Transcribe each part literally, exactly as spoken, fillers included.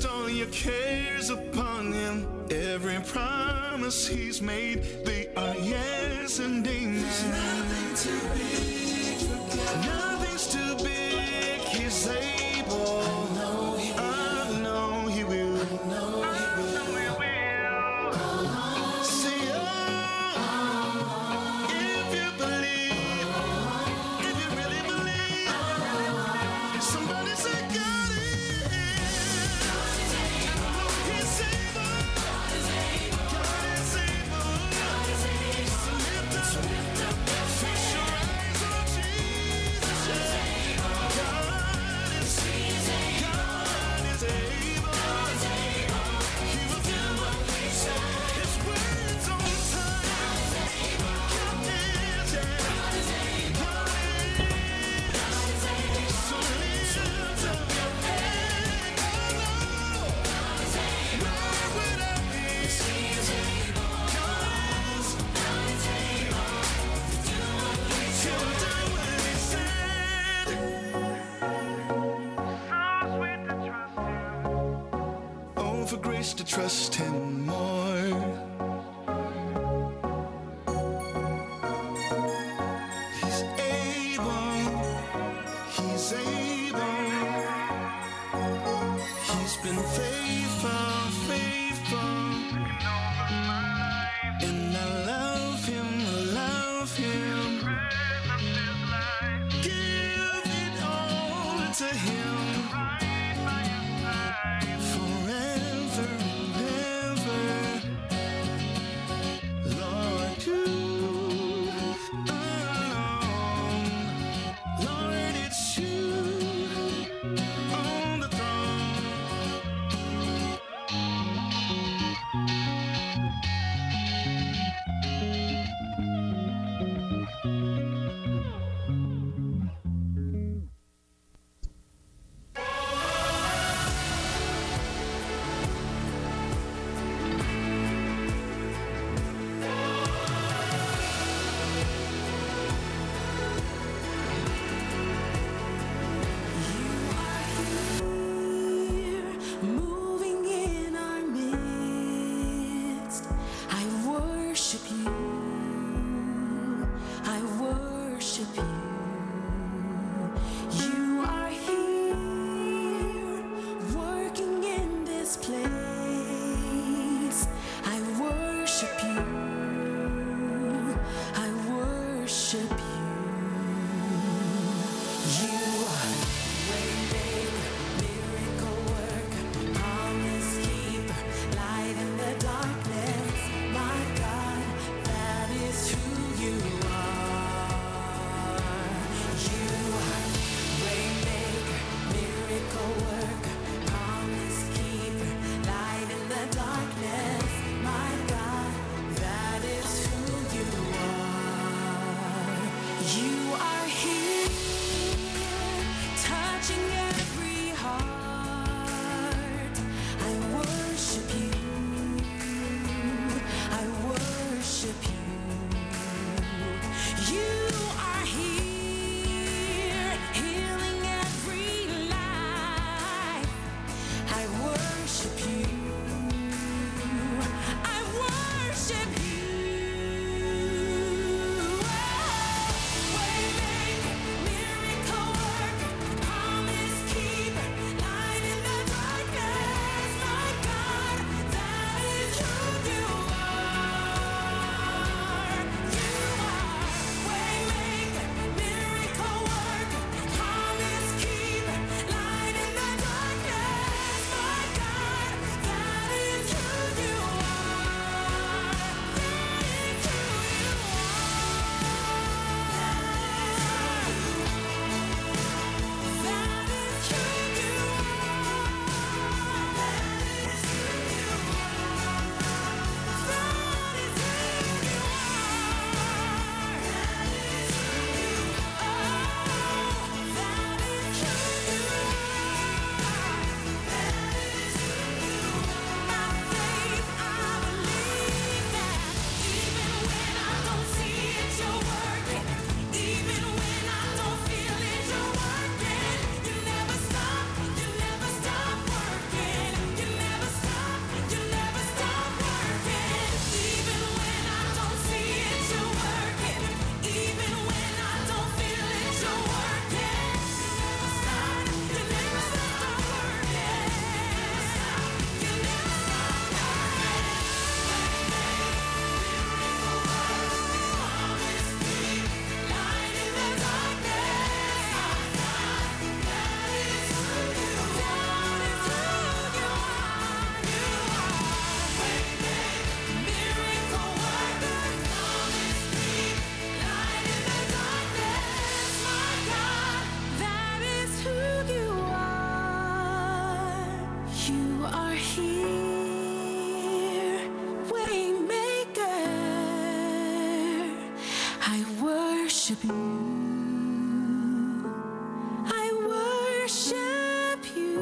Cast all your cares upon him. Every promise he's made, they are yes and amen. There's nothing too big for God. Nothing's too big, he's able. I know he will. I know he will. I know he will. Say, oh, if you believe, if you really believe, somebody say God is. He's able. God is able. God is able. God is able. So lift up, lift up your fix your eyes on Jesus. God is able. God is able. God is able. God is able. He will do what he said. His words on time. God is able. God is, yeah. God is able. God is, God is able. So lift up your head. Oh Lord. God is able. Where would I be? He is able. God is, God is able. To do what he said. He'll do what he said. So sweet to trust him. Oh, for grace to trust him more. He's able. He's able. He's been faithful, faithful. And I love him, I love him. Give it all to him. Forever and ever. Lord, you alone. Lord, it's you on the throne. Moving in our midst, I worship you. I worship you. You are here, working in this place. I worship you. I worship you. You are waymaker, miracle worker, promise keeper, light in the darkness. My God, that is who you are. You are waymaker, miracle worker, promise keeper, You are here, Waymaker. I worship you. I worship you.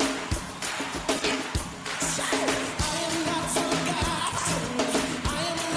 I am not forgotten. I am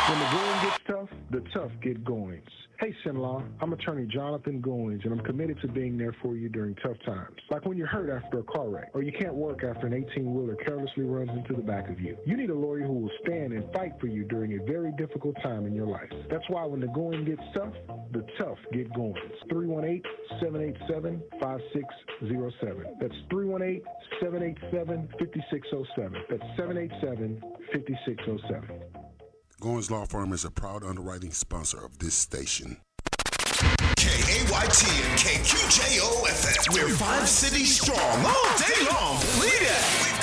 When the going gets tough, the tough get goings. Hey, Sinlaw, I'm attorney Jonathan Goings, and I'm committed to being there for you during tough times. Like when you're hurt after a car wreck, or you can't work after an eighteen-wheeler carelessly runs into the back of you. You need a lawyer who will stand and fight for you during a very difficult time in your life. That's why when the going gets tough, the tough get going. three one eight, seven eight seven, five six zero seven. That's three one eight, seven eight seven, five six zero seven. That's seven eight seven, five six zero seven. Goins Law Firm is a proud underwriting sponsor of this station. K A Y T and K Q J O F M. We're five cities strong all day long. Believe that.